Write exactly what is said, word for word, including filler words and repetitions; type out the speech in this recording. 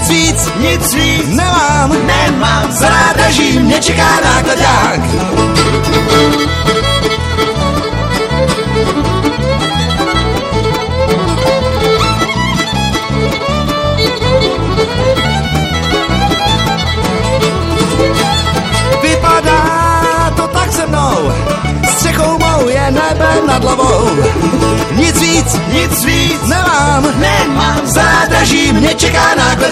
nic víc, nic víc nemám, nemám. za nádraží mě čeká nákladák. Vypadá to tak se mnou, střechou mou je nebe nad hlavou. Nic víc, nic víc nemám, nemám. za nádraží mě čeká nákladák.